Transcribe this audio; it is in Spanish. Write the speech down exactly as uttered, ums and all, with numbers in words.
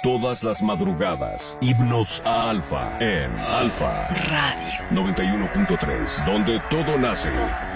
Todas las madrugadas, himnos a Alfa en Alfa Radio noventa y uno punto tres, donde todo nace.